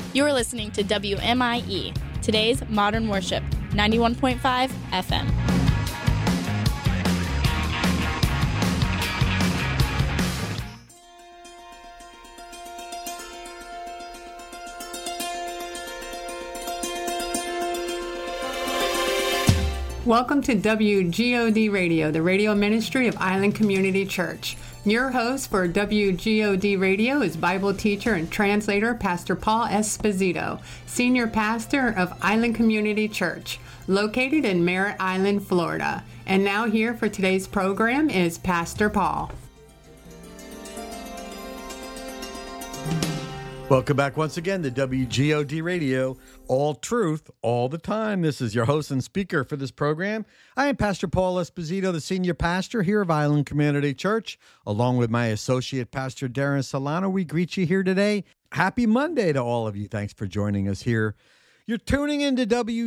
You're listening to WMIE, today's Modern Worship, 91.5 FM. Welcome to WGOD Radio, the radio ministry of Island Community Church. Your host for WGOD Radio is Bible teacher and translator Pastor Paul Esposito, senior pastor of Island Community Church, located in Merritt Island, Florida. And now here for today's program is Pastor Paul. Welcome back once again to WGOD Radio, all truth, all the time. This is your host and speaker for this program. I am Pastor Paul Esposito, the senior pastor here of Island Community Church. Along with my associate pastor, Darren Solano, we greet you here today. Happy Monday to all of you. Thanks for joining us here. You're tuning into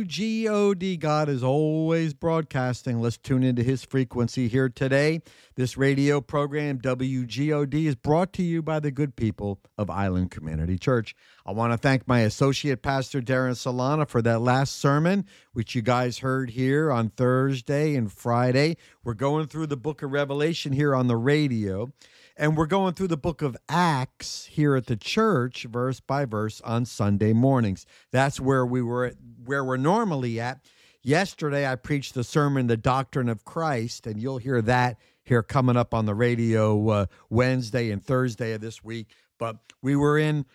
WGOD. God is always broadcasting. Let's tune into his frequency here today. This radio program, WGOD, is brought to you by the good people of Island Community Church. I want to thank my associate pastor, Darren Solana, for that last sermon, which you guys heard here on Thursday and Friday. We're going through the book of Revelation here on the radio. And we're going through the book of Acts here at the church, verse by verse, on Sunday mornings. That's where we're normally at. Yesterday, I preached the sermon, The Doctrine of Christ, and you'll hear that here coming up on the radio Wednesday and Thursday of this week. But we were in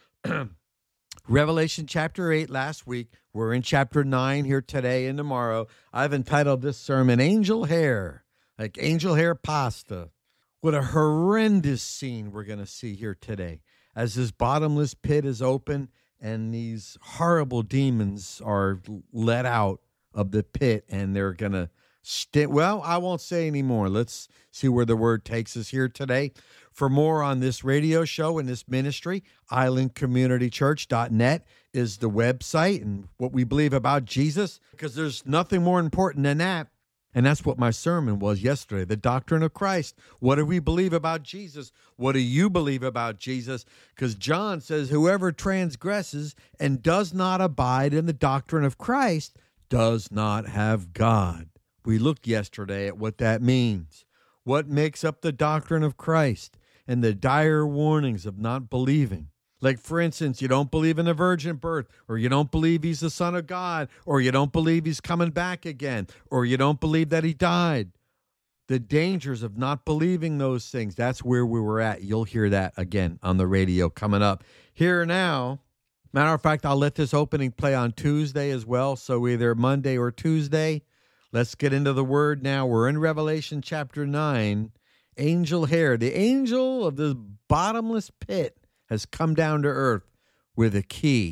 Revelation chapter 8 last week. We're in chapter 9 here today and tomorrow. I've entitled this sermon, Angel Hair, like angel hair pasta. What a horrendous scene we're going to see here today as this bottomless pit is open and these horrible demons are let out of the pit and they're going to well, I won't say any more. Let's see where the word takes us here today. For more on this radio show and this ministry, islandcommunitychurch.net is the website and what we believe about Jesus, because there's nothing more important than that. And that's what my sermon was yesterday, the doctrine of Christ. What do we believe about Jesus? What do you believe about Jesus? Because John says, whoever transgresses and does not abide in the doctrine of Christ does not have God. We looked yesterday at what that means. What makes up the doctrine of Christ and the dire warnings of not believing. Like, for instance, you don't believe in the virgin birth, or you don't believe he's the Son of God, or you don't believe he's coming back again, or you don't believe that he died. The dangers of not believing those things, that's where we were at. You'll hear that again on the radio coming up. Here now, matter of fact, I'll let this opening play on Tuesday as well, so either Monday or Tuesday. Let's get into the word now. We're in Revelation chapter 9, angel hair. The angel of this bottomless pit has come down to earth with a key.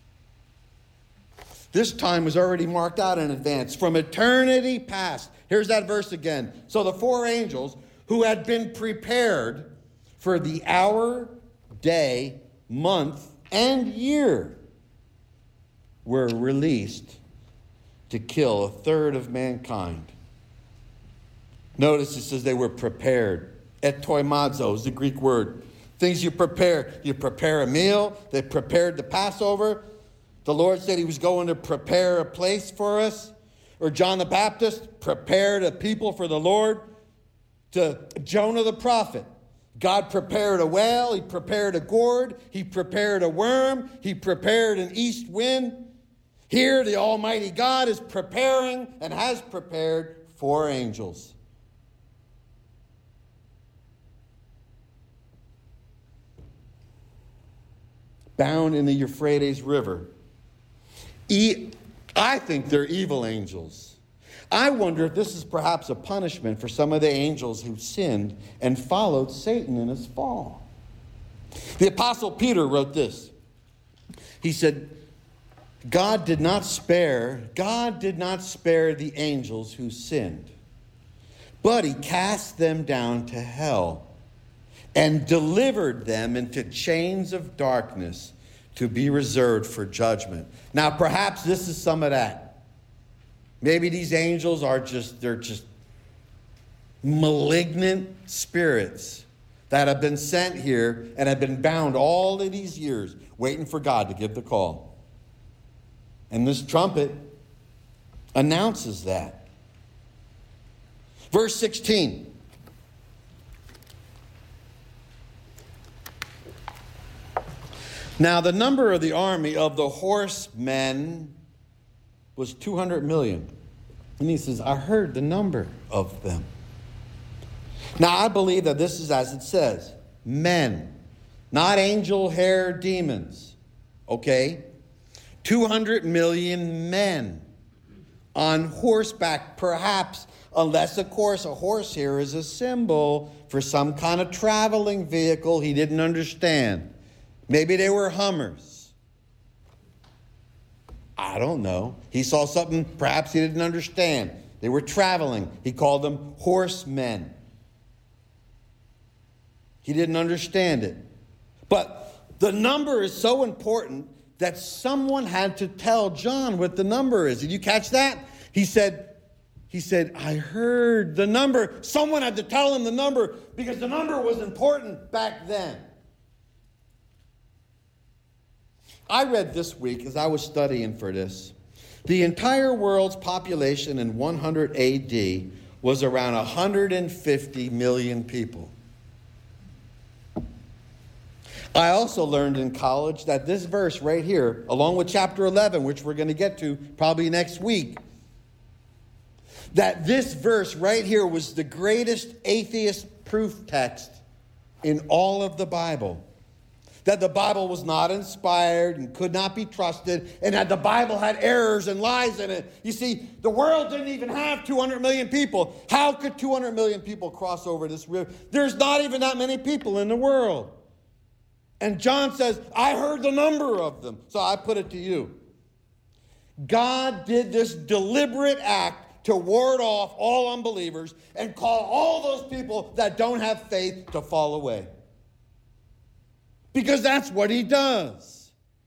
This time was already marked out in advance, from eternity past. Here's that verse again. So the four angels who had been prepared for the hour, day, month, and year were released to kill a third of mankind. Notice it says they were prepared. Etoimazo is the Greek word. Things you prepare. You prepare a meal. They prepared the Passover. The Lord said he was going to prepare a place for us. Or John the Baptist prepared a people for the Lord. To Jonah the prophet, God prepared a whale. He prepared a gourd. He prepared a worm. He prepared an east wind. Here the Almighty God is preparing and has prepared four angels. Bound in the Euphrates River. I think they're evil angels. I wonder if this is perhaps a punishment for some of the angels who sinned and followed Satan in his fall. The Apostle Peter wrote this. He said, God did not spare the angels who sinned, but he cast them down to hell and delivered them into chains of darkness to be reserved for judgment. Now, perhaps this is some of that. Maybe these angels they're just malignant spirits that have been sent here and have been bound all of these years, waiting for God to give the call. And this trumpet announces that. Verse 16. Now the number of the army of the horsemen was 200 million. And he says, I heard the number of them. Now I believe that this is as it says, men, not angel-haired demons. Okay? 200 million men on horseback, perhaps, unless, of course, a horse here is a symbol for some kind of traveling vehicle he didn't understand. Maybe they were Hummers. I don't know. He saw something perhaps he didn't understand. They were traveling. He called them horsemen. He didn't understand it. But the number is so important that someone had to tell John what the number is. Did you catch that? He said, I heard the number. Someone had to tell him the number because the number was important back then. I read this week as I was studying for this, the entire world's population in 100 AD was around 150 million people. I also learned in college that this verse right here, along with chapter 11, which we're going to get to probably next week, that this verse right here was the greatest atheist proof text in all of the Bible. That the Bible was not inspired and could not be trusted, and that the Bible had errors and lies in it. You see, the world didn't even have 200 million people. How could 200 million people cross over this river? There's not even that many people in the world. And John says, I heard the number of them. So I put it to you. God did this deliberate act to ward off all unbelievers and call all those people that don't have faith to fall away. Because that's what he does.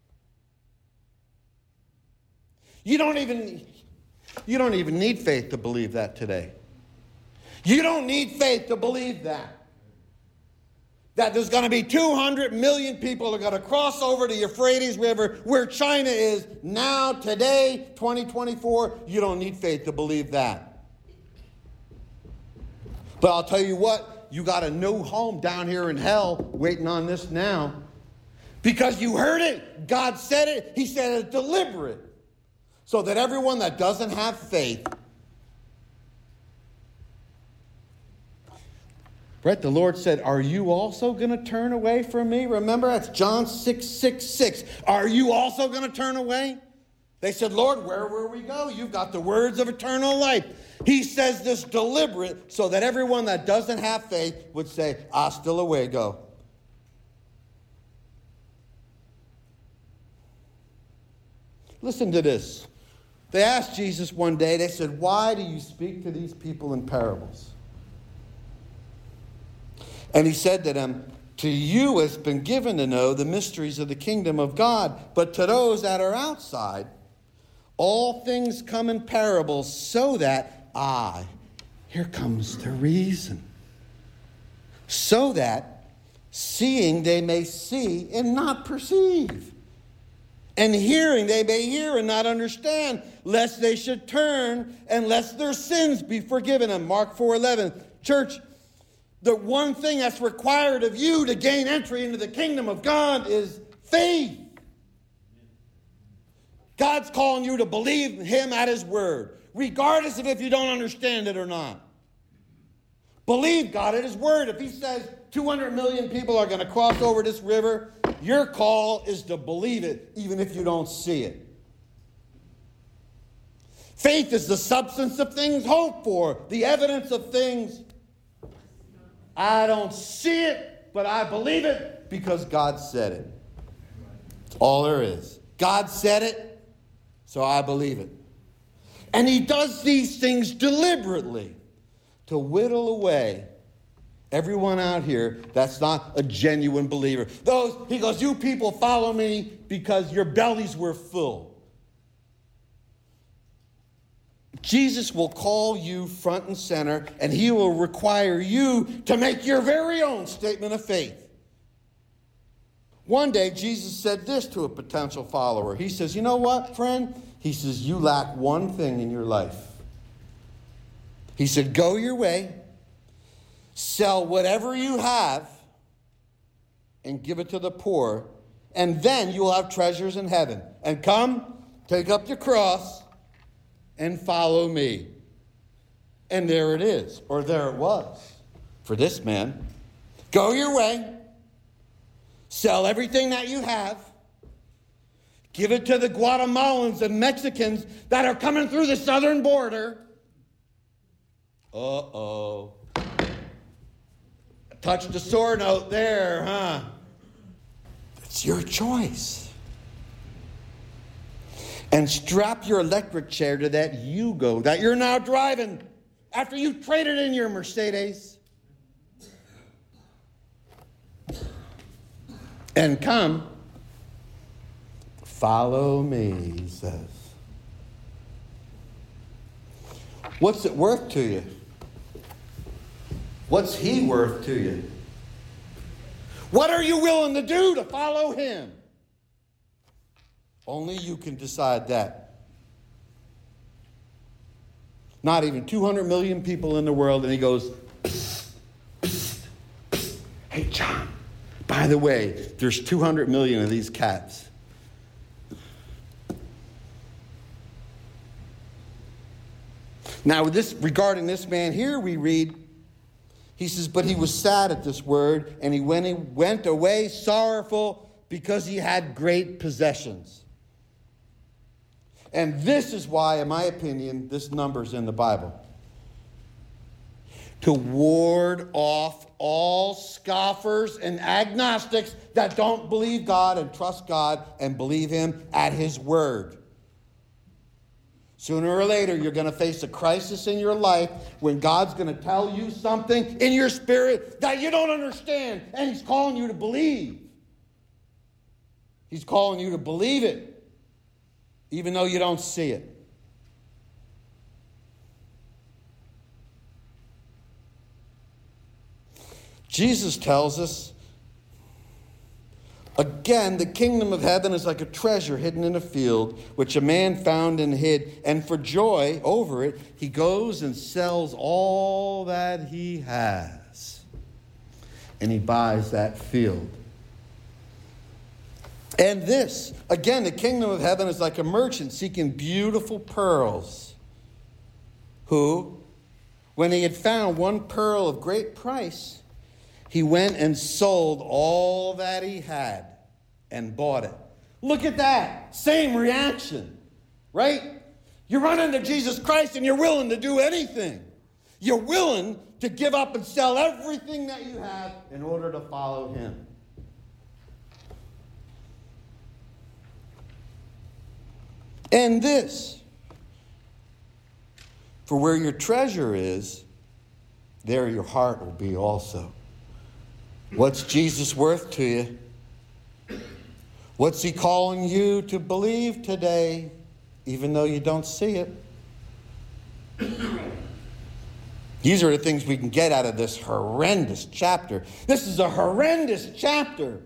You don't even need faith to believe that today. You don't need faith to believe that. That there's going to be 200 million people that are going to cross over the Euphrates River where China is now, today, 2024. You don't need faith to believe that. But I'll tell you what, you got a new home down here in hell waiting on this now. Because you heard it. God said it. He said it deliberate. So that everyone that doesn't have faith, right? The Lord said, are you also going to turn away from me? Remember, that's John 6:6. Are you also going to turn away? They said, Lord, where will we go? You've got the words of eternal life. He says this deliberate so that everyone that doesn't have faith would say, still away, go. Listen to this. They asked Jesus one day, they said, why do you speak to these people in parables? And he said to them, to you has been given to know the mysteries of the kingdom of God, but to those that are outside, all things come in parables so that, here comes the reason. So that, seeing they may see and not perceive. And hearing they may hear and not understand, lest they should turn and lest their sins be forgiven them. Mark 4:11. Church, the one thing that's required of you to gain entry into the kingdom of God is faith. God's calling you to believe him at his word, regardless of if you don't understand it or not. Believe God at his word. If he says 200 million people are going to cross over this river, your call is to believe it, even if you don't see it. Faith is the substance of things hoped for, the evidence of things. I don't see it, but I believe it because God said it. That's all there is. God said it, so I believe it. And he does these things deliberately to whittle away everyone out here that's not a genuine believer. He goes, you people follow me because your bellies were full. Jesus will call you front and center, and he will require you to make your very own statement of faith. One day, Jesus said this to a potential follower. He says, you know what, friend? He says, you lack one thing in your life. He said, go your way, sell whatever you have, and give it to the poor, and then you will have treasures in heaven. And come, take up your cross, and follow me. And there it is, or there it was for this man. Go your way. Sell everything that you have. Give it to the Guatemalans and Mexicans that are coming through the southern border. Uh-oh. Touched a sore note there, huh? It's your choice. And strap your electric chair to that Yugo that you're now driving after you traded in your Mercedes. And come, follow me, he says. What's it worth to you? What's he worth to you? What are you willing to do to follow him? Only you can decide that. Not even 200 million people in the world, and he goes, psst, psst, psst. Hey, John. By the way, there's 200 million of these cats. Now, regarding this man here, we read, he says, but he was sad at this word, and he went away sorrowful because he had great possessions. And this is why, in my opinion, this number's in the Bible. To ward off all scoffers and agnostics that don't believe God and trust God and believe him at his word. Sooner or later, you're going to face a crisis in your life when God's going to tell you something in your spirit that you don't understand, and he's calling you to believe. He's calling you to believe it, even though you don't see it. Jesus tells us, again, the kingdom of heaven is like a treasure hidden in a field, which a man found and hid. And for joy over it, he goes and sells all that he has. And he buys that field. And this, again, the kingdom of heaven is like a merchant seeking beautiful pearls, who, when he had found one pearl of great price, he went and sold all that he had and bought it. Look at that. Same reaction, right? You run into Jesus Christ and you're willing to do anything. You're willing to give up and sell everything that you have in order to follow him. And this, for where your treasure is, there your heart will be also. What's Jesus worth to you? What's he calling you to believe today, even though you don't see it? These are the things we can get out of this horrendous chapter. This is a horrendous chapter.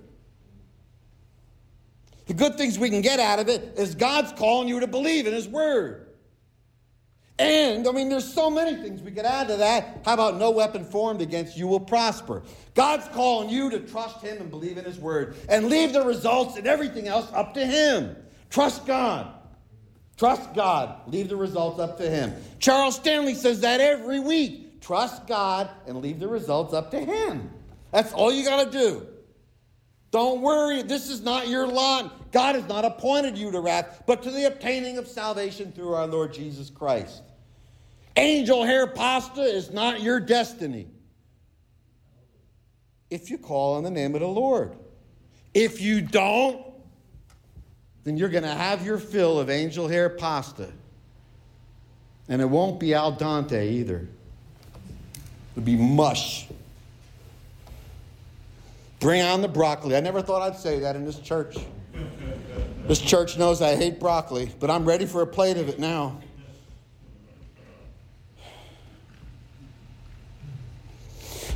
The good things we can get out of it is God's calling you to believe in his word. And, there's so many things we could add to that. How about no weapon formed against you will prosper? God's calling you to trust him and believe in his word. And leave the results and everything else up to him. Trust God. Trust God. Leave the results up to him. Charles Stanley says that every week. Trust God and leave the results up to him. That's all you got to do. Don't worry. This is not your lot. God has not appointed you to wrath, but to the obtaining of salvation through our Lord Jesus Christ. Angel hair pasta is not your destiny if you call on the name of the Lord. If you don't, then you're going to have your fill of angel hair pasta. And it won't be al dente either. It'll be mush. Bring on the broccoli. I never thought I'd say that in this church. This church knows I hate broccoli, but I'm ready for a plate of it now.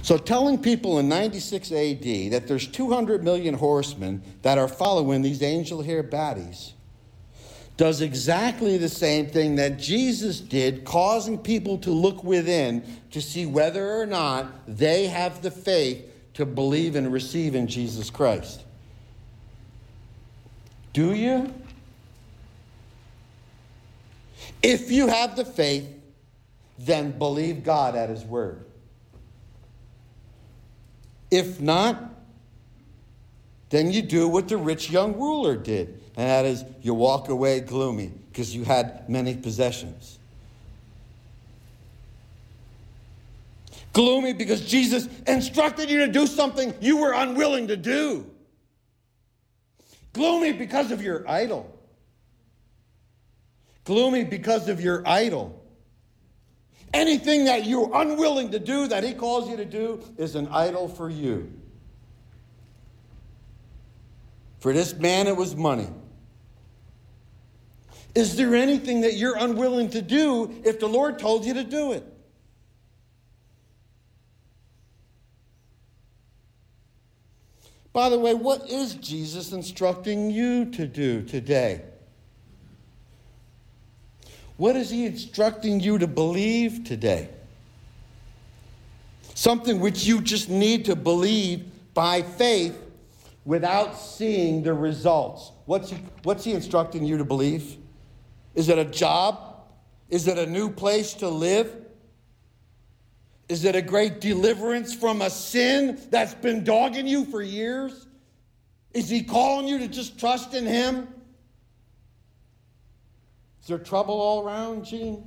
So telling people in 96 AD that there's 200 million horsemen that are following these angel hair baddies does exactly the same thing that Jesus did, causing people to look within to see whether or not they have the faith to believe and receive in Jesus Christ. Do you? If you have the faith, then believe God at his word. If not, then you do what the rich young ruler did. And that is, you walk away gloomy because you had many possessions. Gloomy because Jesus instructed you to do something you were unwilling to do. Gloomy because of your idol. Gloomy because of your idol. Anything that you're unwilling to do that he calls you to do is an idol for you. For this man, it was money. Is there anything that you're unwilling to do if the Lord told you to do it? By the way, what is Jesus instructing you to do today? What is he instructing you to believe today? Something which you just need to believe by faith without seeing the results. What's he instructing you to believe? Is it a job? Is it a new place to live? Is it a great deliverance from a sin that's been dogging you for years? Is he calling you to just trust in him? Is there trouble all around, Gene?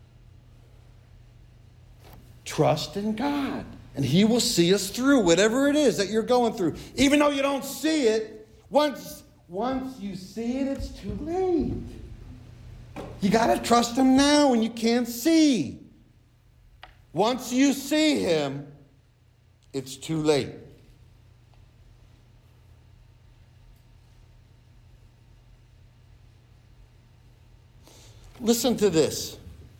Trust in God, and he will see us through whatever it is that you're going through. Even though you don't see it, once you see it, it's too late. You got to trust him now when you can't see. Once you see him, it's too late. Listen to this.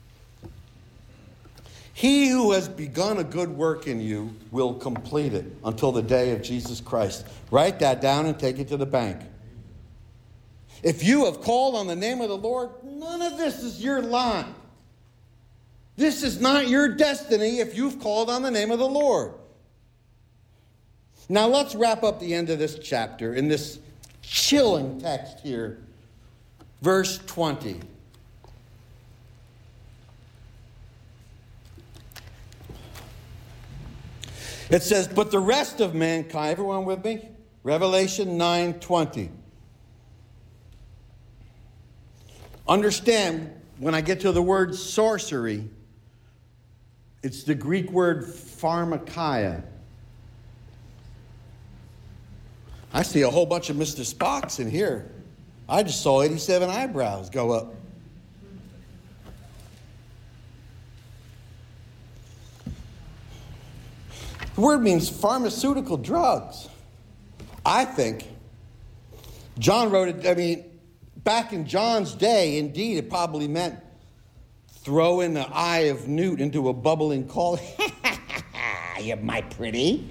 He who has begun a good work in you will complete it until the day of Jesus Christ. Write that down and take it to the bank. If you have called on the name of the Lord, none of this is your lot. This is not your destiny if you've called on the name of the Lord. Now let's wrap up the end of this chapter in this chilling text here. Verse 20. It says, but the rest of mankind, everyone with me? Revelation 9:20. Understand, when I get to the word sorcery, it's the Greek word pharmakia. I see a whole bunch of Mr. Spocks in here. I just saw 87 eyebrows go up. The word means pharmaceutical drugs. I think John wrote it, back in John's day, indeed, it probably meant throw in the eye of newt into a bubbling cauldron. You're my pretty.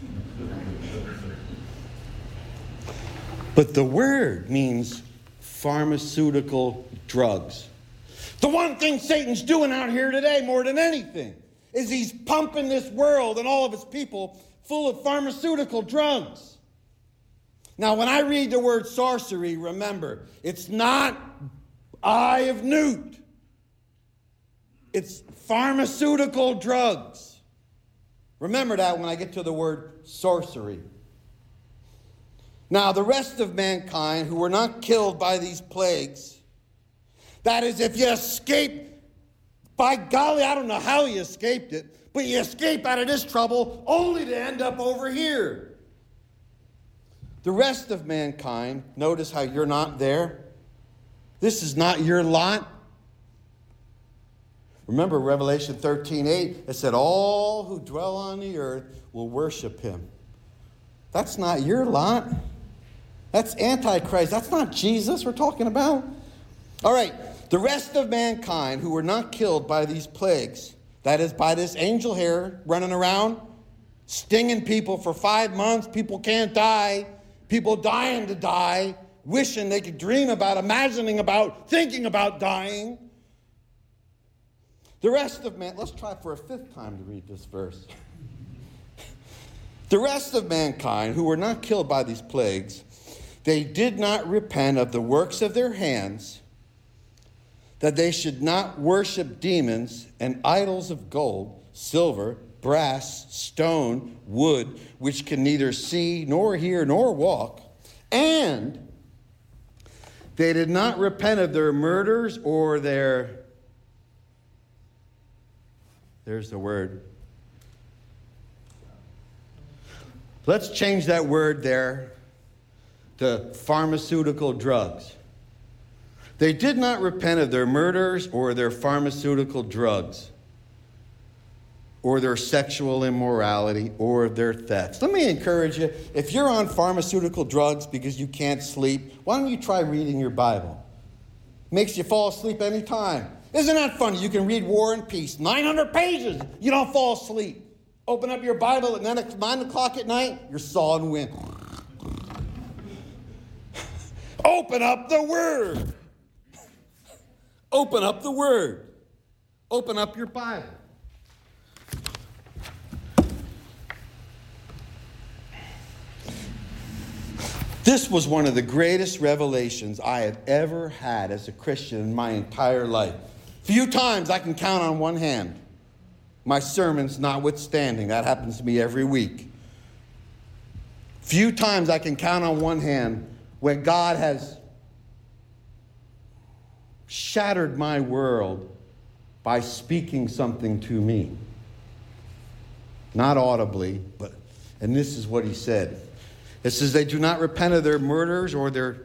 But the word means pharmaceutical drugs. The one thing Satan's doing out here today more than anything is he's pumping this world and all of its people full of pharmaceutical drugs. Now, when I read the word sorcery, remember, it's not eye of newt. It's pharmaceutical drugs. Remember that when I get to the word sorcery. Now, the rest of mankind who were not killed by these plagues, that is, if you escape, by golly, I don't know how you escaped it, but you escape out of this trouble only to end up over here. The rest of mankind, notice how you're not there. This is not your lot. Remember Revelation 13:8, it said, all who dwell on the earth will worship him. That's not your lot. That's Antichrist. That's not Jesus we're talking about. All right, the rest of mankind who were not killed by these plagues, that is, by this angel hair running around, stinging people for 5 months. People can't die. People dying to die, wishing they could dream about, imagining about, thinking about dying. The rest of man, let's try for a fifth time to read this verse. The rest of mankind who were not killed by these plagues, they did not repent of the works of their hands, that they should not worship demons and idols of gold, silver, brass, stone, wood, which can neither see nor hear nor walk. And they did not repent of their murders or their, there's the word. Let's change that word there to pharmaceutical drugs. They did not repent of their murders or their pharmaceutical drugs or their sexual immorality or their thefts. Let me encourage you, if you're on pharmaceutical drugs because you can't sleep, why don't you try reading your Bible? Makes you fall asleep anytime. Isn't that funny? You can read War and Peace, 900 pages, you don't fall asleep. Open up your Bible at 9 o'clock at night, you're sawing wind. Open up the Word. Open up the Word. Open up your Bible. This was one of the greatest revelations I have ever had as a Christian in my entire life. Few times I can count on one hand. My sermons notwithstanding. That happens to me every week. Few times I can count on one hand when God has shattered my world by speaking something to me. Not audibly, but, and this is what he said. It says, they do not repent of their murders or their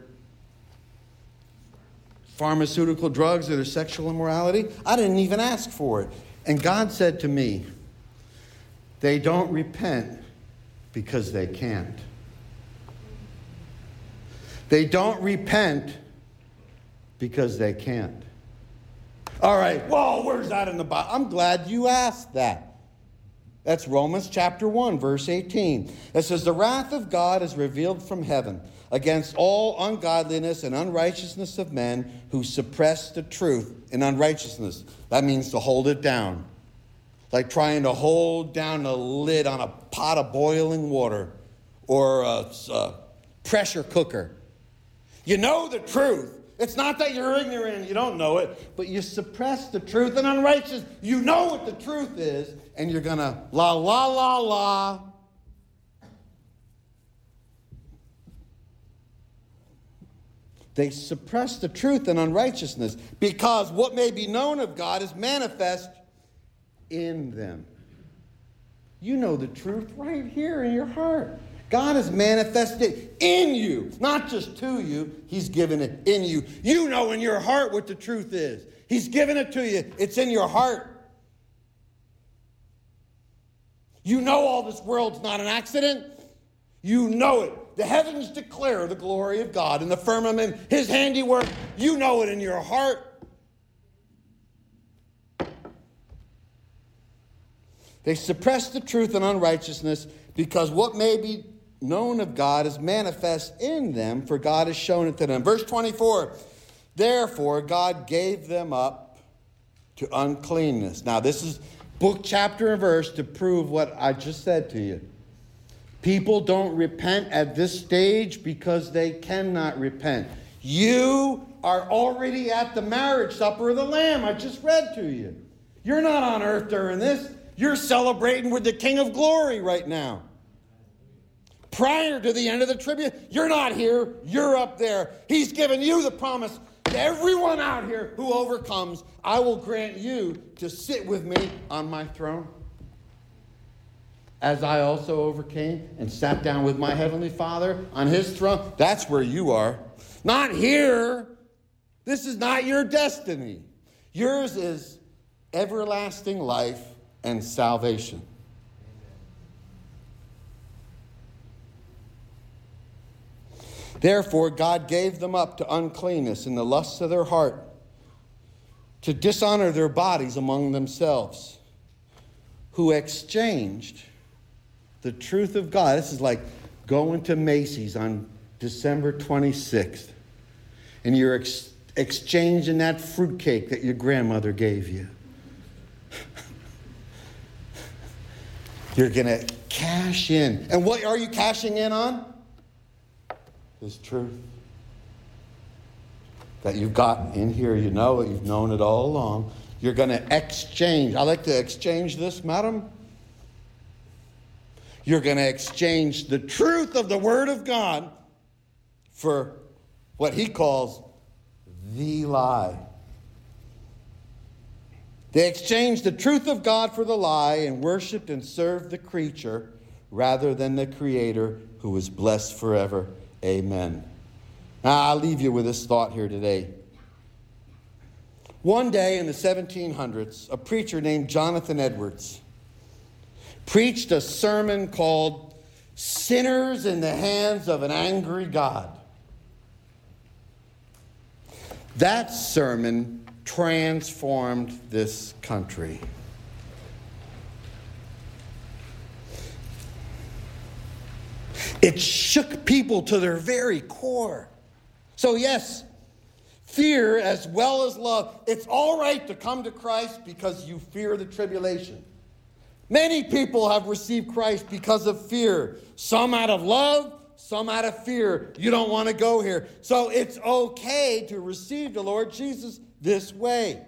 pharmaceutical drugs or their sexual immorality. I didn't even ask for it. And God said to me, they don't repent because they can't. They don't repent because they can't. All right, well, where's that in the Bible? I'm glad you asked that. That's Romans chapter 1, verse 18. It says, the wrath of God is revealed from heaven against all ungodliness and unrighteousness of men who suppress the truth in unrighteousness. That means to hold it down. Like trying to hold down the lid on a pot of boiling water or a pressure cooker. You know the truth. It's not that you're ignorant and you don't know it, but you suppress the truth and unrighteous. You know what the truth is, and you're going to la, la, la, la. They suppress the truth and unrighteousness because what may be known of God is manifest in them. You know the truth right here in your heart. God has manifested in you, not just to you. He's given it in you. You know in your heart what the truth is. He's given it to you. It's in your heart. You know all this world's not an accident. You know it. The heavens declare the glory of God, and the firmament, his handiwork. You know it in your heart. They suppress the truth and unrighteousness because what may be known of God is manifest in them, for God has shown it to them. Verse 24, therefore God gave them up to uncleanness. Now this is book, chapter, and verse to prove what I just said to you. People don't repent at this stage because they cannot repent. You are already at the marriage supper of the Lamb. I just read to you. You're not on earth during this. You're celebrating with the King of Glory right now. Prior to the end of the tribulation, you're not here, you're up there. He's given you the promise to everyone out here who overcomes, I will grant you to sit with me on my throne. As I also overcame and sat down with my heavenly Father on his throne. That's where you are. Not here. This is not your destiny. Yours is everlasting life and salvation. Therefore, God gave them up to uncleanness in the lusts of their heart, to dishonor their bodies among themselves, who exchanged the truth of God. This is like going to Macy's on December 26th, and you're exchanging that fruitcake that your grandmother gave you. You're going to cash in. And what are you cashing in on? This truth that you've got in here. You know it. You've known it all along. You're going to exchange. I like to exchange this, madam. You're going to exchange the truth of the Word of God for what he calls the lie. They exchanged the truth of God for the lie and worshiped and served the creature rather than the Creator, who is blessed forever. Amen. Now, I'll leave you with this thought here today. One day in the 1700s, a preacher named Jonathan Edwards preached a sermon called Sinners in the Hands of an Angry God. That sermon transformed this country. It shook people to their very core. So yes, fear as well as love. It's all right to come to Christ because you fear the tribulation. Many people have received Christ because of fear. Some out of love, some out of fear. You don't want to go here. So it's okay to receive the Lord Jesus this way.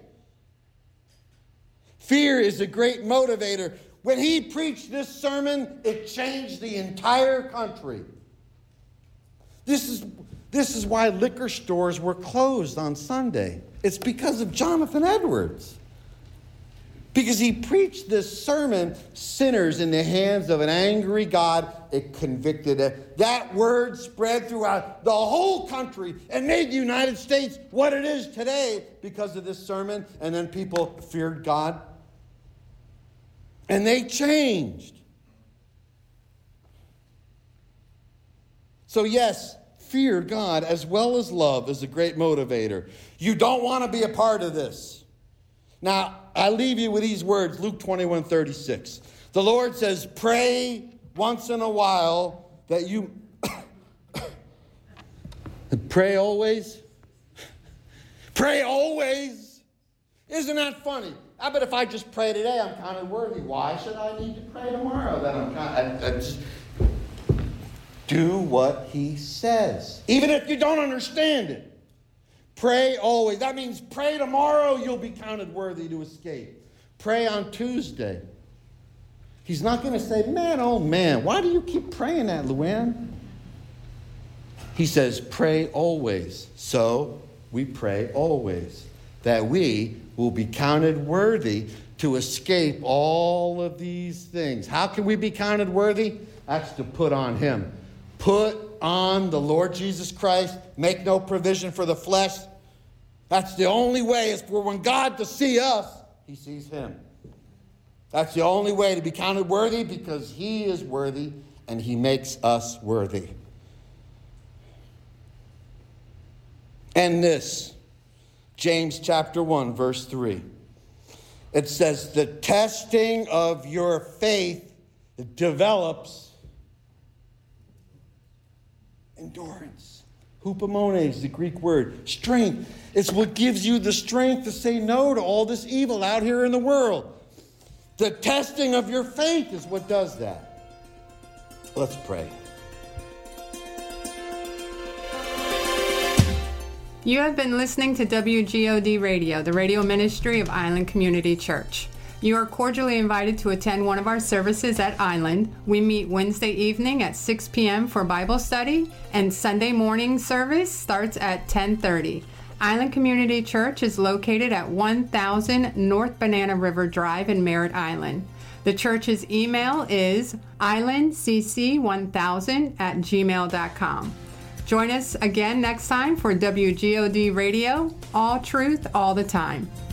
Fear is a great motivator. When he preached this sermon, it changed the entire country. This is why liquor stores were closed on Sunday. It's because of Jonathan Edwards. Because he preached this sermon, sinners in the hands of an angry God. It convicted it. That word spread throughout the whole country and made the United States what it is today because of this sermon. And then people feared God. And they changed. So yes, fear God as well as love is a great motivator. You don't want to be a part of this. Now, I leave you with these words, Luke 21:36. The Lord says, pray once in a while that you... Pray always? Pray always? Isn't that funny? I bet if I just pray today, I'm counted worthy. Why should I need to pray tomorrow? Then I just do what he says, even if you don't understand it. Pray always. That means pray tomorrow, you'll be counted worthy to escape. Pray on Tuesday. He's not going to say, man, oh man, why do you keep praying that, Luann? He says, pray always. So we pray always, that we will be counted worthy to escape all of these things. How can we be counted worthy? That's to put on him. Put on the Lord Jesus Christ. Make no provision for the flesh. That's the only way is for when God to see us, he sees him. That's the only way to be counted worthy, because he is worthy and he makes us worthy. And this, James chapter 1, verse 3. It says, the testing of your faith develops endurance. Hupomones, the Greek word. Strength. It's what gives you the strength to say no to all this evil out here in the world. The testing of your faith is what does that. Let's pray. You have been listening to WGOD Radio, the radio ministry of Island Community Church. You are cordially invited to attend one of our services at Island. We meet Wednesday evening at 6 p.m. for Bible study, and Sunday morning service starts at 10:30. Island Community Church is located at 1000 North Banana River Drive in Merritt Island. The church's email is islandcc1000@gmail.com. Join us again next time for WGOD Radio, all truth, all the time.